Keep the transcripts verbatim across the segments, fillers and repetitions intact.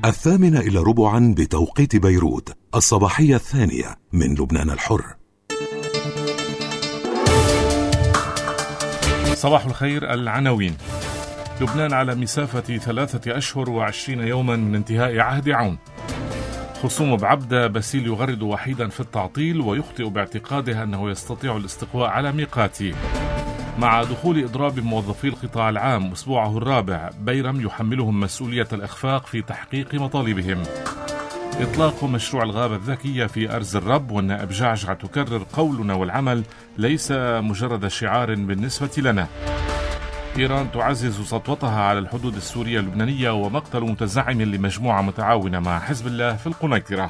الثامنة إلى ربعا بتوقيت بيروت، الصباحية الثانية من لبنان الحر. صباح الخير. العناوين: لبنان على مسافة ثلاثة أشهر وعشرين يوما من انتهاء عهد عون. خصوم بعبدة، باسيل يغرد وحيدا في التعطيل ويخطئ باعتقاده أنه يستطيع الاستقواء على ميقاتي. مع دخول إضراب موظفي القطاع العام أسبوعه الرابع، بيرم يحملهم مسؤولية الإخفاق في تحقيق مطالبهم. إطلاق مشروع الغابة الذكية في أرز الرب، والنائب جعجع تكرر: قولنا والعمل ليس مجرد شعار بالنسبة لنا. إيران تعزز سطوتها على الحدود السورية اللبنانية، ومقتل متزعم لمجموعة متعاونة مع حزب الله في القنيطرة.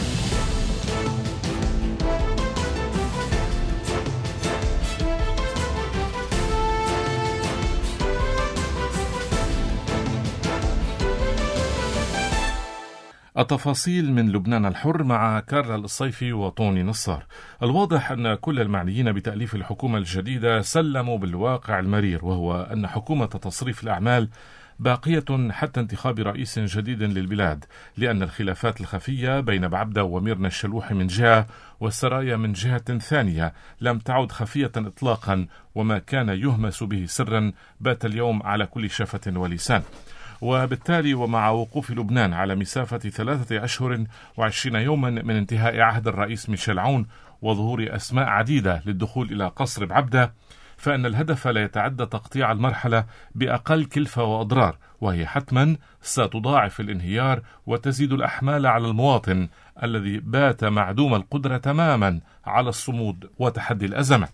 التفاصيل من لبنان الحر مع كارلا الصيفي وطوني نصار. الواضح أن كل المعنيين بتأليف الحكومة الجديدة سلموا بالواقع المرير، وهو أن حكومة تصريف الأعمال باقية حتى انتخاب رئيس جديد للبلاد، لأن الخلافات الخفية بين بعبدة وميرنا الشلوحي من جهة والسرايا من جهة ثانية لم تعد خفية إطلاقا، وما كان يهمس به سرا بات اليوم على كل شفة ولسان. وبالتالي ومع وقوف لبنان على مسافة ثلاثة أشهر وعشرين يوما من انتهاء عهد الرئيس ميشيل عون وظهور أسماء عديدة للدخول إلى قصر بعبدة، فإن الهدف لا يتعدى تقطيع المرحلة بأقل كلفة وأضرار، وهي حتما ستضاعف الانهيار وتزيد الأحمال على المواطن الذي بات معدوم القدرة تماما على الصمود وتحدي الأزمات.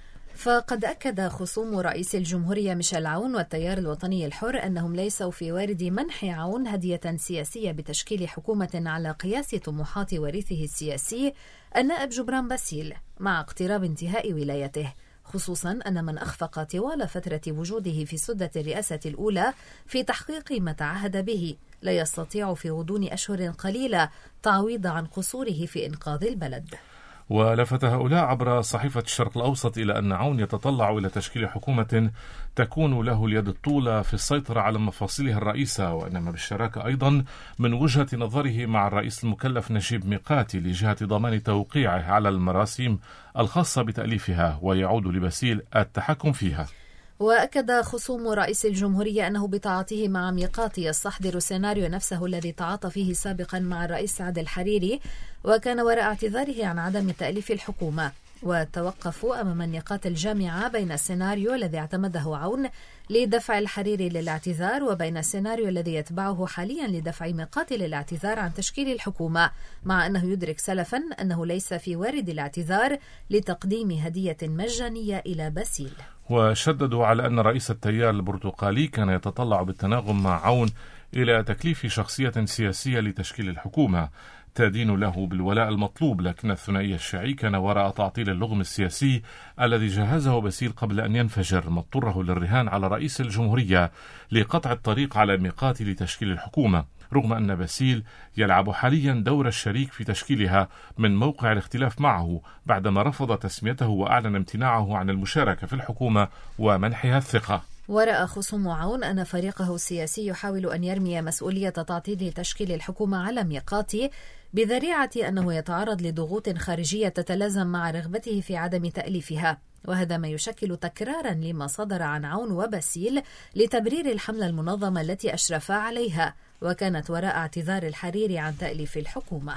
فقد أكد خصوم رئيس الجمهورية ميشيل عون والتيار الوطني الحر أنهم ليسوا في وارد منح عون هدية سياسية بتشكيل حكومة على قياس طموحات وريثه السياسي النائب جبران باسيل مع اقتراب انتهاء ولايته، خصوصا أن من أخفق طوال فترة وجوده في سدة الرئاسة الأولى في تحقيق ما تعهد به لا يستطيع في غضون أشهر قليلة تعويض عن قصوره في إنقاذ البلد. ولفت هؤلاء عبر صحيفة الشرق الأوسط إلى أن عون يتطلع إلى تشكيل حكومة تكون له اليد الطولة في السيطرة على مفاصلها الرئيسة، وإنما بالشراكة أيضا من وجهة نظره مع الرئيس المكلف نجيب ميقاتي لجهة ضمان توقيعه على المراسيم الخاصة بتأليفها، ويعود لباسيل التحكم فيها. وأكد خصوم رئيس الجمهورية أنه بتعاطيه مع ميقاتي يستحضر سيناريو نفسه الذي تعاطى فيه سابقا مع الرئيس سعد الحريري، وكان وراء اعتذاره عن عدم تأليف الحكومة. وتوقفوا أمام النقاط الجامعة بين السيناريو الذي اعتمده عون لدفع الحريري للاعتذار وبين السيناريو الذي يتبعه حاليا لدفع ميقاتي للاعتذار عن تشكيل الحكومة، مع أنه يدرك سلفا أنه ليس في وارد الاعتذار لتقديم هدية مجانية إلى باسيل. وشددوا على أن رئيس التيار البرتقالي كان يتطلع بالتناغم مع عون إلى تكليف شخصية سياسية لتشكيل الحكومة تدين له بالولاء المطلوب، لكن الثنائي الشيعي كان وراء تعطيل اللغم السياسي الذي جهزه باسيل قبل أن ينفجر، ما اضطره للرهان على رئيس الجمهورية لقطع الطريق على ميقاتي لتشكيل الحكومة، رغم أن باسيل يلعب حاليا دور الشريك في تشكيلها من موقع الاختلاف معه بعدما رفض تسميته وأعلن امتناعه عن المشاركة في الحكومة ومنحها الثقة. ورأى خصوم عون أن فريقه السياسي يحاول أن يرمي مسؤولية تعطيل تشكيل الحكومة على ميقاتي بذريعة أنه يتعرض لضغوط خارجية تتلازم مع رغبته في عدم تأليفها، وهذا ما يشكل تكرارا لما صدر عن عون وباسيل لتبرير الحملة المنظمة التي أشرفا عليها وكانت وراء اعتذار الحريري عن تأليف الحكومة.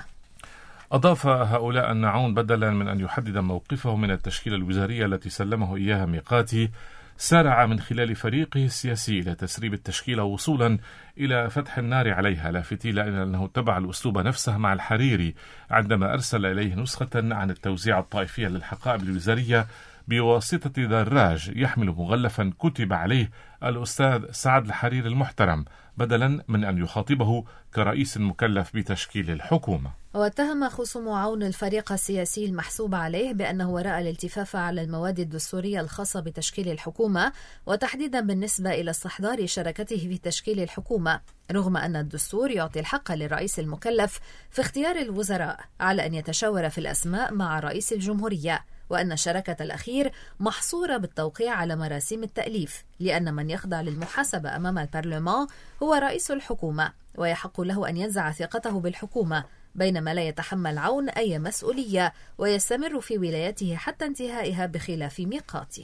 أضاف هؤلاء أن عون بدلا من أن يحدد موقفه من التشكيلة الوزارية التي سلمه إياها ميقاتي، سارع من خلال فريقه السياسي إلى تسريب التشكيلة وصولا إلى فتح النار عليها، لافتي إلى أنه اتبع الأسلوب نفسه مع الحريري عندما أرسل إليه نسخة عن التوزيع الطائفية للحقائب الوزارية بواسطة دراج يحمل مغلفا كتب عليه الأستاذ سعد الحريري المحترم، بدلا من أن يخاطبه كرئيس مكلف بتشكيل الحكومة. واتهم خصوم عون الفريق السياسي المحسوب عليه بأنه وراء الالتفاف على المواد الدستورية الخاصة بتشكيل الحكومة، وتحديدا بالنسبة إلى استحضار شراكته في تشكيل الحكومة، رغم أن الدستور يعطي الحق للرئيس المكلف في اختيار الوزراء على أن يتشاور في الأسماء مع رئيس الجمهورية، وأن الشراكة الأخير محصورة بالتوقيع على مراسيم التأليف، لأن من يخضع للمحاسبة أمام البرلمان هو رئيس الحكومة، ويحق له أن ينزع ثقته بالحكومة، بينما لا يتحمل عون أي مسؤولية ويستمر في ولايته حتى انتهائها بخلاف ميقاته.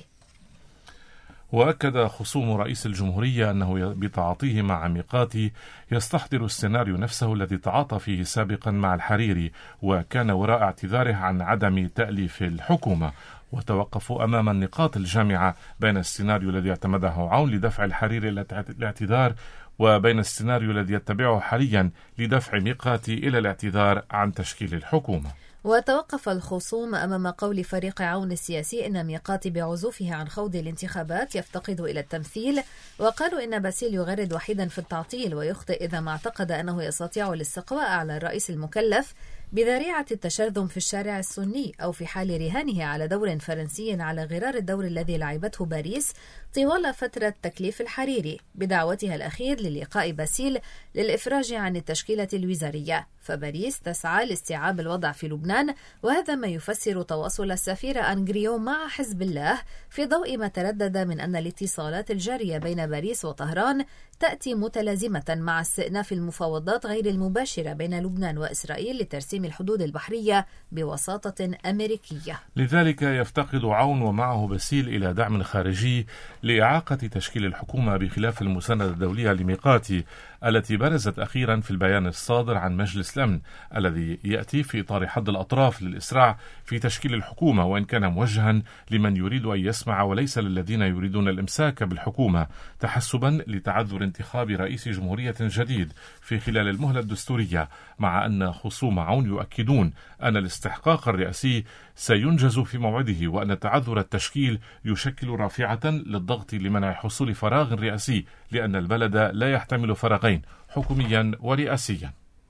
وأكد خصوم رئيس الجمهورية أنه بتعاطيه مع ميقاتي يستحضر السيناريو نفسه الذي تعاطى فيه سابقا مع الحريري، وكان وراء اعتذاره عن عدم تأليف الحكومة. وتوقفوا أمام النقاط الجامعة بين السيناريو الذي اعتمده عون لدفع الحريري الاعتذار وبين السيناريو الذي يتبعه حاليا لدفع ميقاتي إلى الاعتذار عن تشكيل الحكومة. وتوقف الخصوم أمام قول فريق عون السياسي إن ميقاتي بعزوفه عن خوض الانتخابات يفتقد إلى التمثيل، وقالوا إن باسيل يغرد وحيدا في التعطيل ويخطئ إذا ما اعتقد أنه يستطيع الاستقواء على الرئيس المكلف بذريعة التشرذم في الشارع السني، أو في حال رهانه على دور فرنسي على غرار الدور الذي لعبته باريس طوال فترة تكليف الحريري بدعوتها الأخير للقاء باسيل للإفراج عن التشكيلة الوزارية. فباريس تسعى لاستيعاب الوضع في لبنان، وهذا ما يفسر تواصل السفيرة أنغريو مع حزب الله في ضوء ما تردد من أن الاتصالات الجارية بين باريس وطهران تأتي متلازمة مع استئناف المفاوضات غير المباشرة بين لبنان وإسرائيل لترسيم الحدود البحرية بوساطة أمريكية. لذلك يفتقد عون ومعه باسيل إلى دعم خارجي لإعاقة تشكيل الحكومة، بخلاف المساندة الدولية لميقاتي التي برزت أخيرا في البيان الصادر عن مجلس الأمن الذي يأتي في إطار حد الأطراف للإسراع في تشكيل الحكومة، وإن كان موجها لمن يريد أن يسمع وليس للذين يريدون الإمساك بالحكومة، تحسبا لتعذر انتخاب رئيس جمهورية جديد في خلال المهلة الدستورية، مع أن خصوم عون يؤكدون أن الاستحقاق الرئاسي سينجز في موعده، وأن تعذر التشكيل يشكل رافعة للضغط لمنع حصول فراغ رئاسي، لأن البلد لا يحتمل فراغين حكوميا ورئاسيا.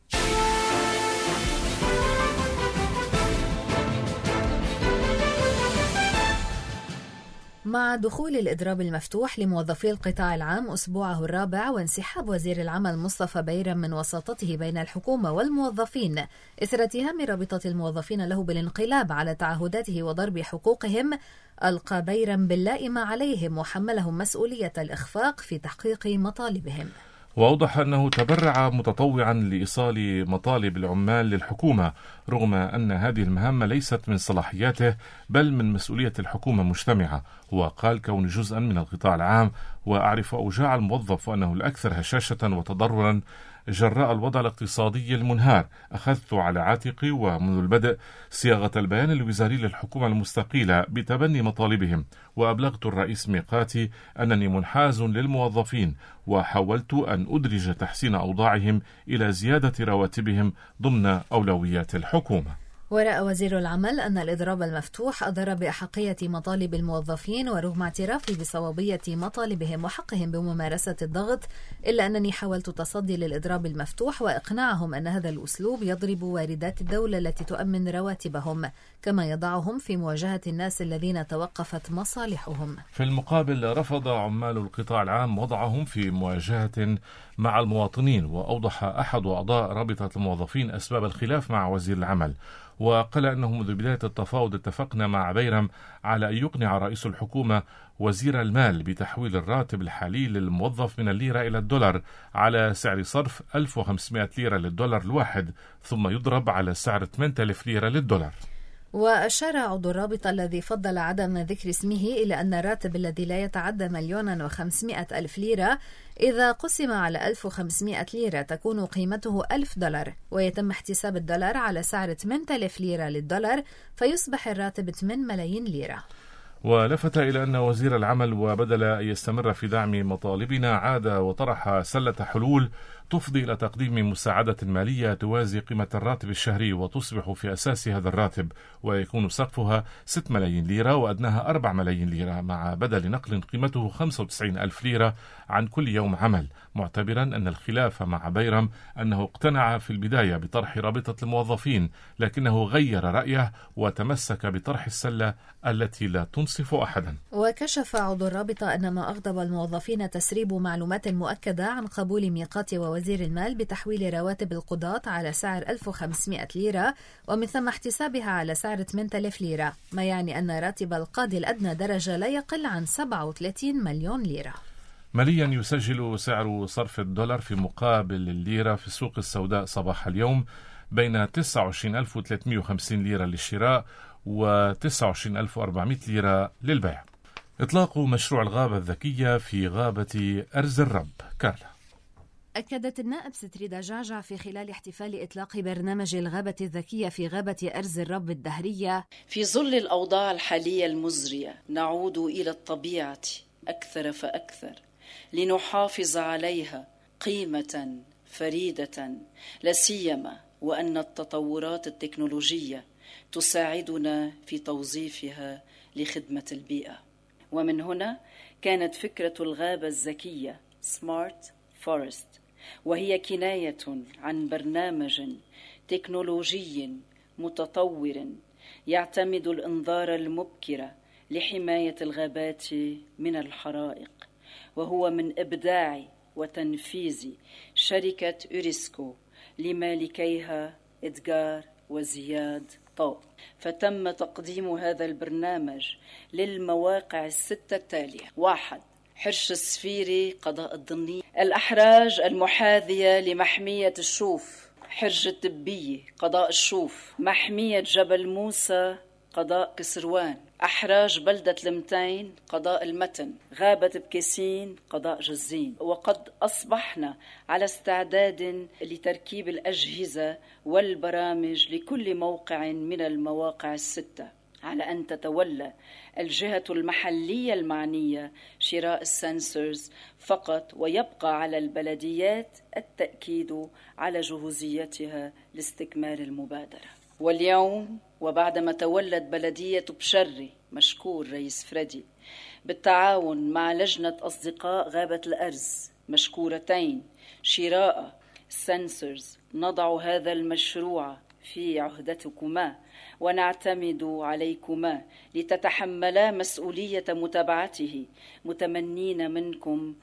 مع دخول الإضراب المفتوح لموظفي القطاع العام أسبوعه الرابع وانسحاب وزير العمل مصطفى بيرم من وساطته بين الحكومة والموظفين إثر اتهام رابطة الموظفين له بالانقلاب على تعهداته وضرب حقوقهم، ألقى بيرم باللائم عليهم وحملهم مسؤولية الإخفاق في تحقيق مطالبهم. وأوضح أنه تبرع متطوعا لإيصال مطالب العمال للحكومة، رغم أن هذه المهمة ليست من صلاحياته بل من مسؤولية الحكومة مجتمعة. وقال: كوني جزءا من القطاع العام وأعرف أوجاع الموظف وأنه الأكثر هشاشة وتضررا جراء الوضع الاقتصادي المنهار، أخذت على عاتقي ومنذ البدء صياغة البيان الوزاري للحكومة المستقيلة بتبني مطالبهم، وأبلغت الرئيس ميقاتي أنني منحاز للموظفين، وحاولت أن أدرج تحسين أوضاعهم إلى زيادة رواتبهم ضمن أولويات الحكومة. ورأى وزير العمل أن الإضراب المفتوح أضر بأحقية مطالب الموظفين، ورغم اعترافي بصوابية مطالبهم وحقهم بممارسة الضغط، إلا أنني حاولت التصدي للإضراب المفتوح وإقناعهم أن هذا الأسلوب يضرب واردات الدولة التي تؤمن رواتبهم، كما يضعهم في مواجهة الناس الذين توقفت مصالحهم. في المقابل رفض عمال القطاع العام وضعهم في مواجهة مع المواطنين، وأوضح أحد أعضاء رابطة الموظفين أسباب الخلاف مع وزير العمل، وقال أنه منذ بداية التفاوض اتفقنا مع بيرم على أن يقنع رئيس الحكومة وزير المال بتحويل الراتب الحالي للموظف من الليرة إلى الدولار على سعر صرف ألف وخمسمائة ليرة للدولار الواحد، ثم يضرب على سعر ثمانية آلاف ليرة للدولار. وأشار عضو الرابطة الذي فضل عدم ذكر اسمه إلى أن الراتب الذي لا يتعدى مليونا وخمسمائة ألف ليرة إذا قسم على ألف وخمسمائة ليرة تكون قيمته ألف دولار، ويتم احتساب الدولار على سعر ثمانية آلاف ليرة للدولار، فيصبح الراتب ثمانية ملايين ليرة. ولفت إلى أن وزير العمل وبدل أن يستمر في دعم مطالبنا عاد وطرح سلة حلول تفضي إلى تقديم مساعدة مالية توازي قيمة الراتب الشهري وتصبح في أساس هذا الراتب، ويكون سقفها ستة ملايين ليرة وأدناها أربعة ملايين ليرة، مع بدل نقل قيمته خمسة وتسعين ألف ليرة عن كل يوم عمل، معتبرا أن الخلاف مع بيرم أنه اقتنع في البداية بطرح رابطة الموظفين، لكنه غير رأيه وتمسك بطرح السلة التي لا تنصف أحدا. وكشف عضو الرابطة أن ما أغضب الموظفين تسريب معلومات مؤكدة عن قبول ميقات ووزير المال بتحويل رواتب القضاة على سعر ألف وخمسمائة ليرة ومن ثم احتسابها على سعر ثمانية آلاف ليرة، ما يعني أن راتب القاضي الأدنى درجة لا يقل عن سبعة وثلاثين مليون ليرة. ماليا يسجل سعر صرف الدولار في مقابل الليرة في السوق السوداء صباح اليوم بين تسعة وعشرين ألف وثلاثمئة وخمسين ليرة للشراء و تسعة وعشرين ألف وأربعمئة ليرة للبيع. إطلاق مشروع الغابة الذكية في غابة أرز الرب. كارلا. أكدت النائب ستريدا جعجع في خلال احتفال إطلاق برنامج الغابة الذكية في غابة أرز الرب الدهرية: في ظل الأوضاع الحالية المزرية نعود إلى الطبيعة أكثر فأكثر لنحافظ عليها قيمة فريدة، لا سيما وأن التطورات التكنولوجية تساعدنا في توظيفها لخدمة البيئة. ومن هنا كانت فكرة الغابة الذكية Smart Forest، وهي كناية عن برنامج تكنولوجي متطور يعتمد الإنذار المبكر لحماية الغابات من الحرائق، وهو من إبداع وتنفيذ شركة أوريسكو لمالكيها إدغار وزياد طو. فتم تقديم هذا البرنامج للمواقع الستة التالية: واحد، حرش السفيري قضاء الضنية، الأحراج المحاذية لمحمية الشوف، حرج التبية قضاء الشوف، محمية جبل موسى قضاء كسروان، أحراج بلدة المتين قضاء المتن، غابة بكيسين قضاء جزين. وقد أصبحنا على استعداد لتركيب الأجهزة والبرامج لكل موقع من المواقع الستة، على أن تتولى الجهة المحلية المعنية شراء السنسورز فقط، ويبقى على البلديات التأكيد على جهوزيتها لاستكمال المبادرة. واليوم وبعدما تولت بلدية بشري مشكور رئيس فريدي بالتعاون مع لجنة أصدقاء غابة الأرز مشكورتين شراء السنسورز، نضع هذا المشروع في عهدتكما ونعتمد عليكما لتتحملا مسؤولية متابعته، متمنين منكم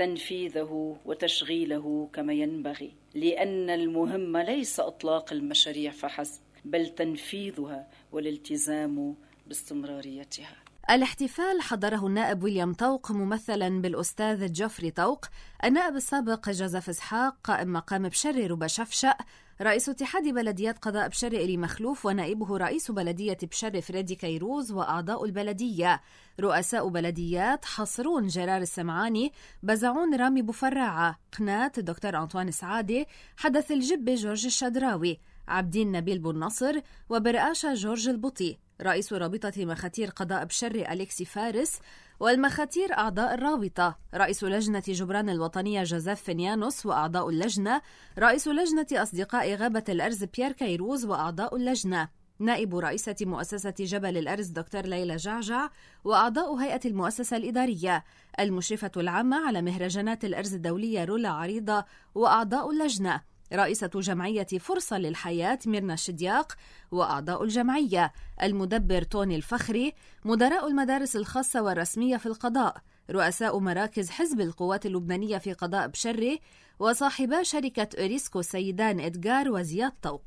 تنفيذه وتشغيله كما ينبغي، لأن المهم ليس إطلاق المشاريع فحسب، بل تنفيذها والالتزام باستمراريتها. الاحتفال حضره النائب ويليام طوق ممثلا بالأستاذ جوفري طوق، النائب السابق جوزيف إسحاق قائم مقام بشري ربا شفشأ، رئيس اتحاد بلديات قضاء بشري إلي مخلوف، ونائبه رئيس بلدية بشري فريدي كيروز، وأعضاء البلدية رؤساء بلديات حصرون جرار السمعاني، بزعون رامي بوفراعة، قناة دكتور أنطوان سعادة، حدث الجبة جورج الشدراوي، عبدين نبيل بن-نصر، وبرقاشة جورج البطي، رئيس رابطة مخاتير قضاء بشري أليكسي فارس، والمخاتير أعضاء الرابطة رئيس لجنة جبران الوطنية جوزيف فينيانوس، وأعضاء اللجنة رئيس لجنة أصدقاء غابة الأرز بيير كيروز، وأعضاء اللجنة نائب رئيسة مؤسسة جبل الأرز دكتور ليلى جعجع، وأعضاء هيئة المؤسسة الإدارية، المشرفة العامة على مهرجانات الأرز الدولية رولا عريضة، وأعضاء اللجنة رئيسة جمعية فرصة للحياة ميرنا شدياق، وأعضاء الجمعية المدبر توني الفخري، مدراء المدارس الخاصة والرسمية في القضاء، رؤساء مراكز حزب القوات اللبنانية في قضاء بشري، وصاحبا شركة أوريسكو سيدان إدغار وزياد طوق.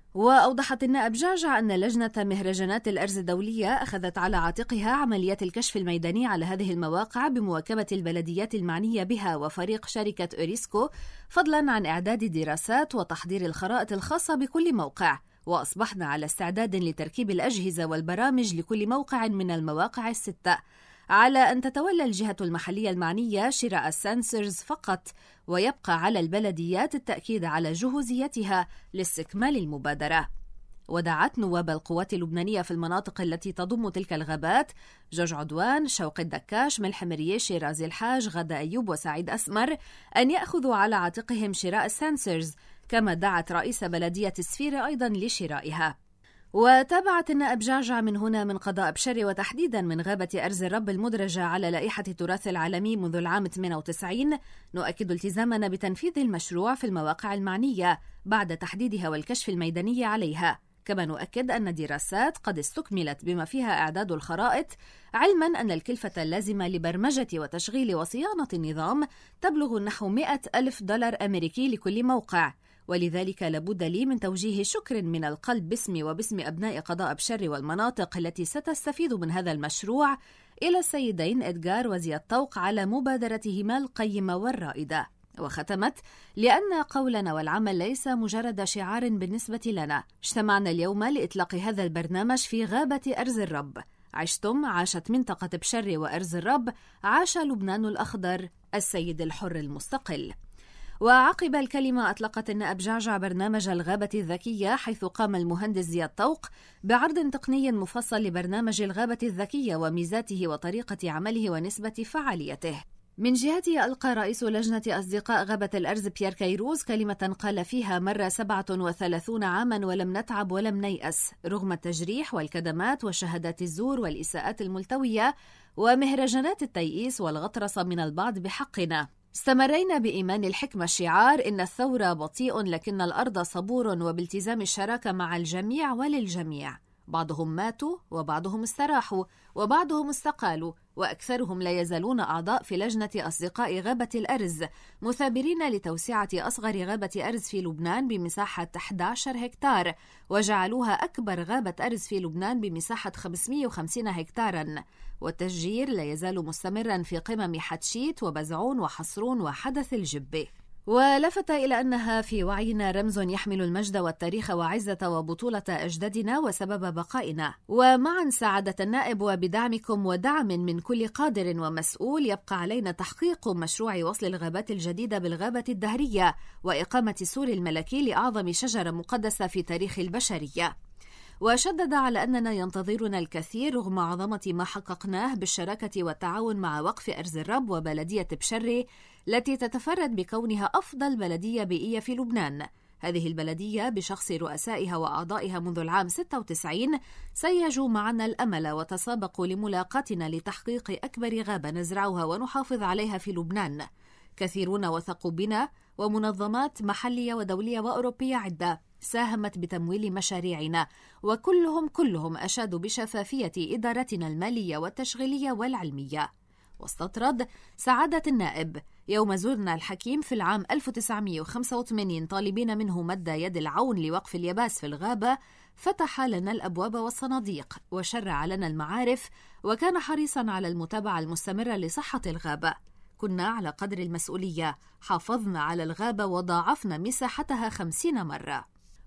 وأوضحت النائب جعجع أن لجنة مهرجانات الأرز الدولية أخذت على عاتقها عمليات الكشف الميداني على هذه المواقع بمواكبة البلديات المعنية بها وفريق شركة أوريسكو، فضلا عن إعداد دراسات وتحضير الخرائط الخاصة بكل موقع، وأصبحنا على استعداد لتركيب الأجهزة والبرامج لكل موقع من المواقع الستة، على أن تتولى الجهة المحلية المعنية شراء السنسورز فقط، ويبقى على البلديات التأكيد على جهوزيتها لاستكمال المبادرة. ودعت نواب القوات اللبنانية في المناطق التي تضم تلك الغابات جورج عدوان، شوقي الدكاش، ملحم مريشي، رازي الحاج، غدا أيوب، وسعيد أسمر أن يأخذوا على عاتقهم شراء السنسورز، كما دعت رئيس بلدية السفيرة أيضا لشرائها. وتابعت النائب جعجع من هنا من قضاء بشري، وتحديدا من غابة أرز الرب المدرجة على لائحة التراث العالمي منذ العام ثمانية وتسعين، نؤكد التزامنا بتنفيذ المشروع في المواقع المعنية بعد تحديدها والكشف الميداني عليها. كما نؤكد أن دراسات قد استكملت بما فيها إعداد الخرائط، علما أن الكلفة اللازمة لبرمجة وتشغيل وصيانة النظام تبلغ نحو مئة ألف دولار أمريكي لكل موقع، ولذلك لابد لي من توجيه شكر من القلب باسمي وباسم أبناء قضاء بشر والمناطق التي ستستفيد من هذا المشروع إلى السيدين إدغار وزياد طوق على مبادرتهما القيمة والرائدة. وختمت: لأن قولنا والعمل ليس مجرد شعار بالنسبة لنا، اجتمعنا اليوم لإطلاق هذا البرنامج في غابة أرز الرب. عشتم، عاشت منطقة بشر وأرز الرب، عاش لبنان الأخضر، السيد الحر المستقل. وعقب الكلمة أطلقت النائب جعجع برنامج الغابة الذكية، حيث قام المهندس زياد طوق بعرض تقني مفصل لبرنامج الغابة الذكية وميزاته وطريقة عمله ونسبة فعاليته. من جهته ألقى رئيس لجنة أصدقاء غابة الأرز بيير كيروز كلمة قال فيها: مر سبعة وثلاثون عاما ولم نتعب ولم نيأس رغم التجريح والكدمات وشهادات الزور والإساءات الملتوية ومهرجانات التيئيس والغطرسة من البعض بحقنا. استمرينا بإيمان الحكمة الشعار: إن الثورة بطيء لكن الأرض صبور، وبالتزام الشراكة مع الجميع وللجميع. بعضهم ماتوا وبعضهم استراحوا وبعضهم استقالوا، وأكثرهم لا يزالون أعضاء في لجنة أصدقاء غابة الأرز، مثابرين لتوسعة أصغر غابة أرز في لبنان بمساحة أحد عشر هكتار، وجعلوها أكبر غابة أرز في لبنان بمساحة خمسمئة وخمسين هكتاراً. والتشجير لا يزال مستمراً في قمم حتشيت وبزعون وحصرون وحدث الجبة. ولفت إلى أنها في وعينا رمز يحمل المجد والتاريخ وعزة وبطولة أجدادنا وسبب بقائنا. ومعا سعادة النائب وبدعمكم ودعم من كل قادر ومسؤول، يبقى علينا تحقيق مشروع وصل الغابات الجديدة بالغابة الدهرية وإقامة السور الملكي لأعظم شجرة مقدسة في تاريخ البشرية. وشدد على أننا ينتظرنا الكثير رغم عظمة ما حققناه بالشراكة والتعاون مع وقف أرز الرب وبلدية بشر التي تتفرد بكونها أفضل بلدية بيئية في لبنان. هذه البلدية بشخص رؤسائها وأعضائها منذ العام ستة وتسعين سيجوا معنا الأمل وتسابقوا لملاقاتنا لتحقيق أكبر غابة نزرعها ونحافظ عليها في لبنان. كثيرون وثقوا بنا، ومنظمات محلية ودولية وأوروبية عدة ساهمت بتمويل مشاريعنا، وكلهم كلهم أشادوا بشفافية إدارتنا المالية والتشغيلية والعلمية. واستطرد سعادة النائب يوم زرنا الحكيم في العام ألف وتسعمئة وخمسة وثمانين طالبين منه مد يد العون لوقف اليباس في الغابة، فتح لنا الأبواب والصناديق وشرع لنا المعارف، وكان حريصا على المتابعة المستمرة لصحة الغابة. كنا على قدر المسؤولية، حافظنا على الغابة وضاعفنا مساحتها خمسين مرة.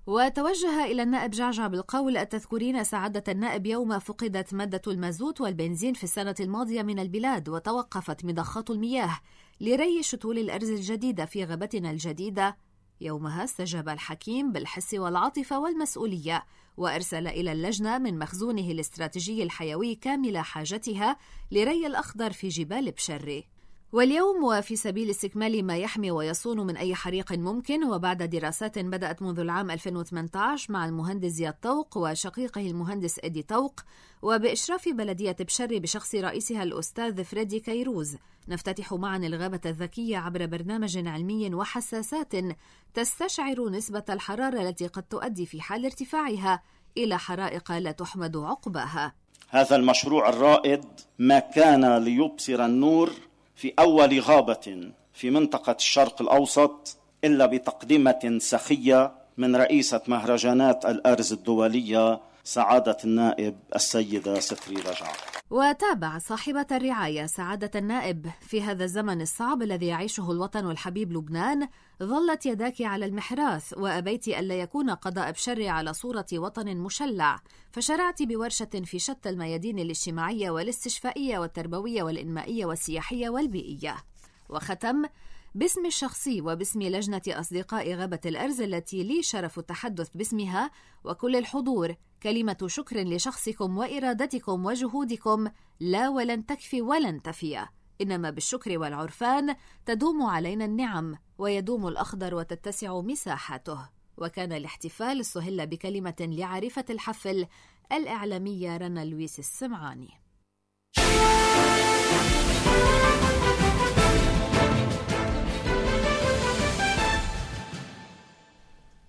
وتوجه إلى النائب جعجع بالقول: أتذكرين سعادة النائب يوم فقدت مادة المازوت والبنزين في السنة الماضية من البلاد وتوقفت مضخات المياه لري شتول الأرز الجديدة في غابتنا الجديدة؟ يومها استجاب الحكيم بالحس والعاطفة والمسؤولية، وأرسل إلى اللجنة من مخزونه الاستراتيجي الحيوي كامل حاجتها لري الأخضر في جبال بشر. واليوم وفي سبيل استكمال ما يحمي ويصون من أي حريق ممكن، وبعد دراسات بدأت منذ العام ألفين وثمانية عشر مع المهندس زياد طوق وشقيقه المهندس إدي طوق، وبإشراف بلدية بشر بشخص رئيسها الأستاذ فريدي كيروز، نفتتح معا الغابة الذكية عبر برنامج علمي وحساسات تستشعر نسبة الحرارة التي قد تؤدي في حال ارتفاعها إلى حرائق لا تحمد عقباها. هذا المشروع الرائد ما كان ليبصر النور في أول غابة في منطقة الشرق الأوسط إلا بتقدمة سخية من رئيسة مهرجانات الأرز الدولية سعادة النائب السيدة ستري رجع. وتابع صاحبة الرعاية سعادة النائب: في هذا الزمن الصعب الذي يعيشه الوطن الحبيب لبنان، ظلت يداك على المحراث وأبيت ألا يكون قضاء بشر على صورة وطن مشلع، فشرعت بورشة في شتى الميادين الاجتماعية والاستشفائية والتربوية والإنمائية والسياحية والبيئية. وختم باسم الشخصي وباسم لجنة أصدقاء غابة الأرز التي لي شرف التحدث باسمها وكل الحضور كلمة شكر لشخصكم وإرادتكم وجهودكم لا ولن تكفي ولن تفي، إنما بالشكر والعرفان تدوم علينا النعم ويدوم الأخضر وتتسع مساحاته. وكان الاحتفال استهل بكلمة لعارفة الحفل الإعلامية رنا لويس السمعاني.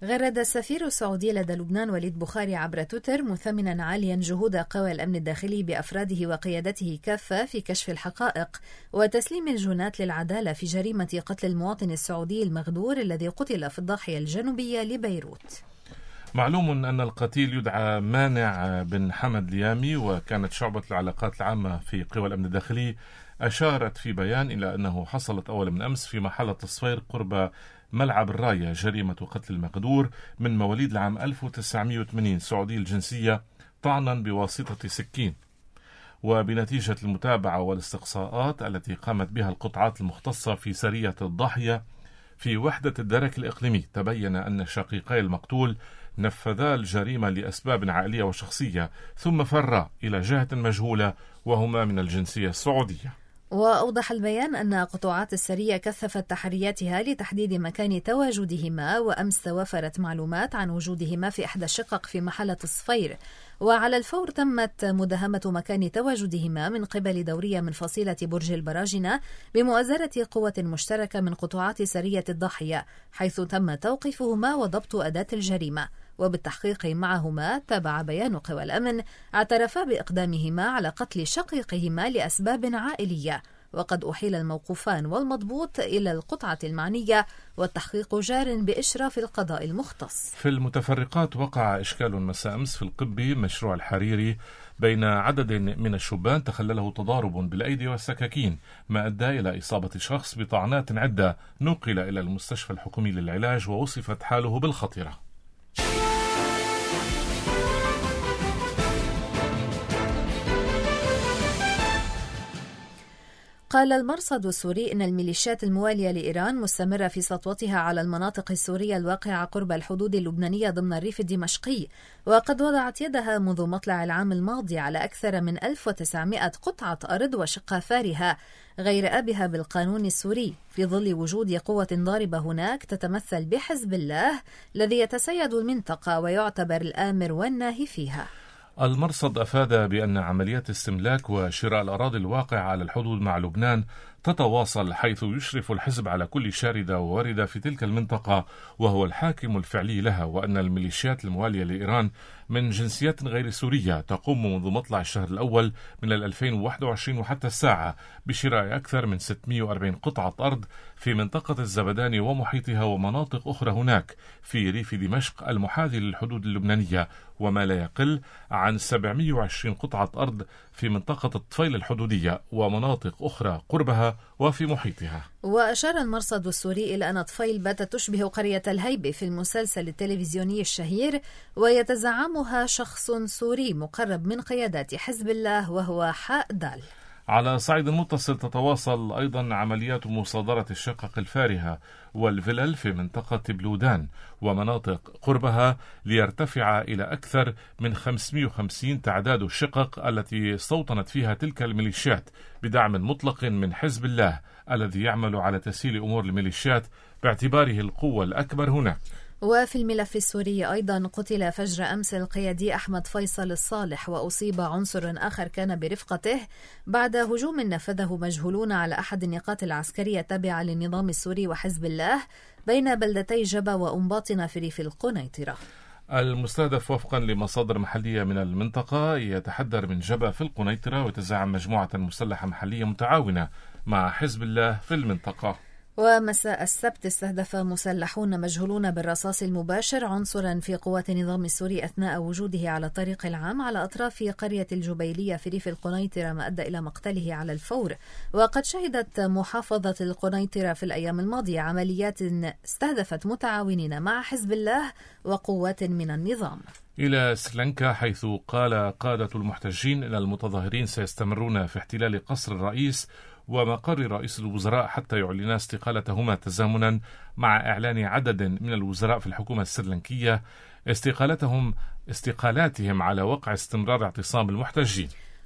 غرد السفير السعودي لدى لبنان وليد بخاري عبر تويتر مثمنا عاليا جهود قوى الأمن الداخلي بأفراده وقيادته كافة في كشف الحقائق وتسليم الجنات للعدالة في جريمة قتل المواطن السعودي المغدور الذي قتل في الضاحية الجنوبية لبيروت. معلوم أن القتيل يدعى مانع بن حمد ليامي، وكانت شعبة العلاقات العامة في قوى الأمن الداخلي أشارت في بيان إلى أنه حصلت أول من أمس في محلة الصفير قرب ملعب الراية جريمة قتل المغدور من مواليد العام ألف وتسعمائة وثمانين سعودي الجنسية طعنا بواسطة سكين. وبنتيجة المتابعة والاستقصاءات التي قامت بها القطعات المختصة في سرية الضاحية في وحدة الدرك الإقليمي، تبين أن شقيقي المقتول نفذا الجريمة لأسباب عائلية وشخصية ثم فرا إلى جهة مجهولة وهما من الجنسية السعودية. وأوضح البيان أن قطاعات السرية كثفت تحرياتها لتحديد مكان تواجدهما، وأمس توافرت معلومات عن وجودهما في إحدى الشقق في محلة الصفير، وعلى الفور تمت مداهمة مكان تواجدهما من قبل دورية من فصيلة برج البراجنة بمؤازرة قوة مشتركة من قطاعات سرية الضاحية، حيث تم توقيفهما وضبط أداة الجريمة. وبالتحقيق معهما تابع بيان قوى الأمن اعترفا بإقدامهما على قتل شقيقهما لأسباب عائلية، وقد أحيل الموقوفان والمضبوط إلى القطعة المعنية والتحقيق جار بإشراف القضاء المختص. في المتفرقات وقع إشكال مساء أمس في القبي مشروع الحريري بين عدد من الشبان تخلله تضارب بالأيدي والسكاكين، ما أدى إلى إصابة شخص بطعنات عدة نقل إلى المستشفى الحكومي للعلاج ووصفت حاله بالخطيرة. قال المرصد السوري إن الميليشيات الموالية لإيران مستمرة في سطوتها على المناطق السورية الواقعة قرب الحدود اللبنانية ضمن الريف الدمشقي، وقد وضعت يدها منذ مطلع العام الماضي على أكثر من ألف وتسعمائة قطعة أرض وشقة فارهة غير آبها بالقانون السوري، في ظل وجود قوة ضاربة هناك تتمثل بحزب الله الذي يتسيد المنطقة ويعتبر الآمر والناهي فيها. المرصد أفاد بأن عمليات استملاك وشراء الأراضي الواقعة على الحدود مع لبنان تتواصل، حيث يشرف الحزب على كل شاردة وواردة في تلك المنطقة وهو الحاكم الفعلي لها، وأن الميليشيات الموالية لإيران من جنسيات غير سورية تقوم منذ مطلع الشهر الأول من ألفين وواحد وعشرين وحتى الساعة بشراء أكثر من ستمائة وأربعين قطعة أرض في منطقة الزبداني ومحيطها ومناطق أخرى هناك في ريف دمشق المحاذي للحدود اللبنانية، وما لا يقل عن سبعمائة وعشرين قطعة أرض في منطقة الطفيل الحدودية ومناطق أخرى قربها وفي محيطها. وأشار المرصد السوري إلى أن طفيل باتت تشبه قرية الهيبة في المسلسل التلفزيوني الشهير، ويتزعمها شخص سوري مقرب من قيادات حزب الله وهو حاء دال. على صعيد متصل تتواصل أيضا عمليات مصادرة الشقق الفارهة والفلل في منطقة بلودان ومناطق قربها ليرتفع إلى أكثر من خمسمائة وخمسين تعداد الشقق التي استوطنت فيها تلك الميليشيات بدعم مطلق من حزب الله الذي يعمل على تسهيل أمور الميليشيات باعتباره القوة الأكبر هناك. وفي الملف السوري أيضا قتل فجر أمس القيادي أحمد فيصل الصالح، وأصيب عنصر آخر كان برفقته بعد هجوم نفذه مجهولون على أحد النقاط العسكرية التابعة للنظام السوري وحزب الله بين بلدتي جبا وأنباطنة في ريف القنيطرة. المستهدف وفقا لمصادر محلية من المنطقة يتحدر من جبا في القنيطرة، وتزعم مجموعة مسلحة محلية متعاونة مع حزب الله في المنطقة. ومساء السبت استهدف مسلحون مجهولون بالرصاص المباشر عنصرا في قوات النظام السوري أثناء وجوده على الطريق العام على أطراف قرية الجبيلية في ريف القنيطرة، ما أدى إلى مقتله على الفور. وقد شهدت محافظة القنيطرة في الأيام الماضية عمليات استهدفت متعاونين مع حزب الله وقوات من النظام. إلى سريلانكا، حيث قال قادة المحتجين أن المتظاهرين سيستمرون في احتلال قصر الرئيس ومقر رئيس الوزراء حتى يعلنا استقالتهما تزامنا مع إعلان عدد من الوزراء في الحكومة السريلانكية استقالتهم استقالاتهم على وقع استمرار اعتصام المحتجين.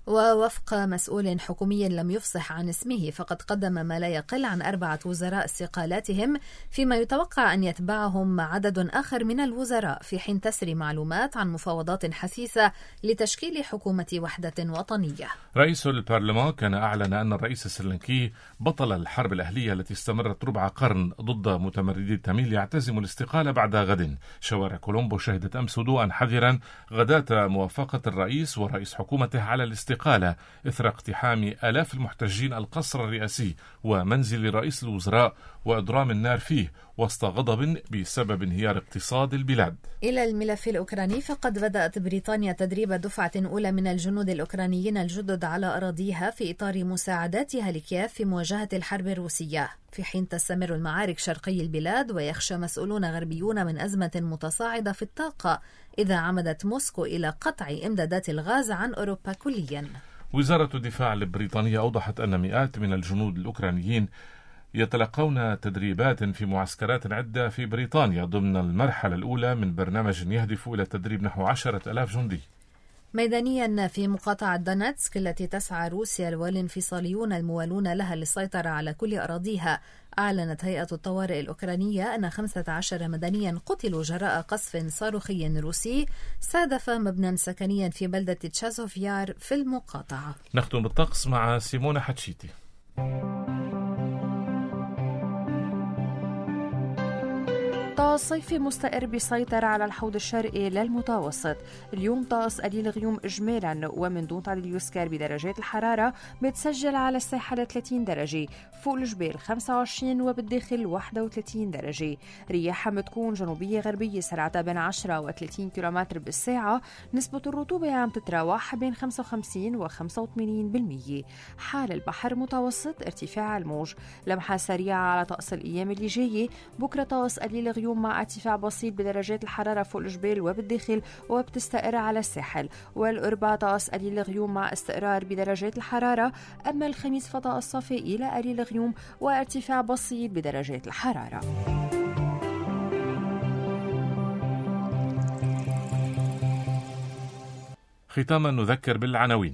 ووفق مسؤول حكومي لم يفصح عن اسمه، فقد قدم ما لا يقل عن أربعة وزراء استقالاتهم، فيما يتوقع أن يتبعهم عدد آخر من الوزراء، في حين تسري معلومات عن مفاوضات حثيثة لتشكيل حكومة وحدة وطنية. رئيس البرلمان كان أعلن أن الرئيس السريلانكي بطل الحرب الأهلية التي استمرت ربع قرن ضد متمردي التميل يعتزم الاستقالة بعد غد. شوارع كولومبو شهدت أمس هدوءا حذرا غداة موافقة الرئيس ورئيس حكومته على الاستقالة إثر اقتحام آلاف المحتجين القصر الرئاسي ومنزل رئيس الوزراء وإضرام النار فيه وسط غضب بسبب انهيار اقتصاد البلاد. إلى الملف الأوكراني، فقد بدأت بريطانيا تدريب دفعة أولى من الجنود الأوكرانيين الجدد على أراضيها في إطار مساعداتها لكييف في مواجهة الحرب الروسية، في حين تستمر المعارك شرقي البلاد ويخشى مسؤولون غربيون من أزمة متصاعدة في الطاقة إذا عمدت موسكو إلى قطع إمدادات الغاز عن أوروبا كليا. وزارة الدفاع البريطانية أوضحت أن مئات من الجنود الأوكرانيين يتلقون تدريبات في معسكرات عدة في بريطانيا ضمن المرحلة الأولى من برنامج يهدف إلى تدريب نحو عشرة ألاف جندي. ميدانيا، في مقاطعة دونيتسك التي تسعى روسيا والانفصاليون الموالون لها للسيطرة على كل أراضيها، أعلنت هيئة الطوارئ الأوكرانية أن خمسة عشر مدنيا قتلوا جراء قصف صاروخي روسي استهدف مبنى سكنيا في بلدة تشازوفيار في المقاطعة. نختم بالطقس مع سيمونة حتشيتي. طقس صيفي مستقر بيسيطر على الحوض الشرقي للمتوسط. اليوم طقس قليل غيوم إجمالا، ومن دون تعديل يسكر بدرجات الحرارة بتسجل على الساحل ثلاثين درجة، فوق الجبال خمسة وعشرين وبالداخل واحد وثلاثين درجة. رياحها بتكون جنوبية غربية سرعتها بين عشرة وثلاثين كيلومتر بالساعة. نسبة الرطوبة عم تتراوح بين خمسة وخمسين وخمسة وثمانين بالمية. حال البحر متوسط، ارتفاع الموج. لمحة سريعة على طقس الأيام اللي جاية. بكرة طقس قليل غيوم مع ارتفاع بسيط بدرجات الحرارة فوق الجبال وبالداخل وبتستقر على الساحل. والأربعاء طقس قليل غيوم مع استقرار بدرجات الحرارة. أما الخميس فطقس صافي إلى قليل غيوم وارتفاع بسيط بدرجات الحرارة. ختاما نذكر بالعناوين.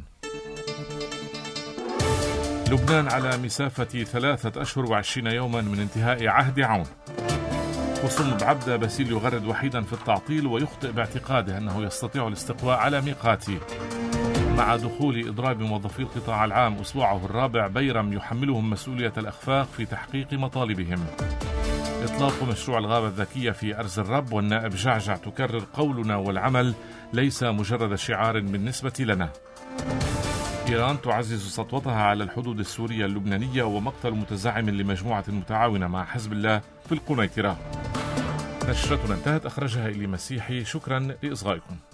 لبنان على مسافة ثلاثة أشهر وعشرين يوما من انتهاء عهد عون. خصوم بعبدة باسيل يغرد وحيدا في التعطيل ويخطئ باعتقاده أنه يستطيع الاستقواء على ميقاته. مع دخول إضراب موظفي القطاع العام أسبوعه الرابع، بيرم يحملهم مسؤولية الأخفاق في تحقيق مطالبهم. إطلاق مشروع الغابة الذكية في أرز الرب، والنائب جعجع تكرر قولنا والعمل ليس مجرد شعار بالنسبة لنا. إيران تعزز سطوتها على الحدود السورية اللبنانية، ومقتل متزعم لمجموعة متعاونة مع حزب الله في القنيطرة. نشرتنا انتهت، أخرجها إلي مسيحي. شكرا لإصغائكم.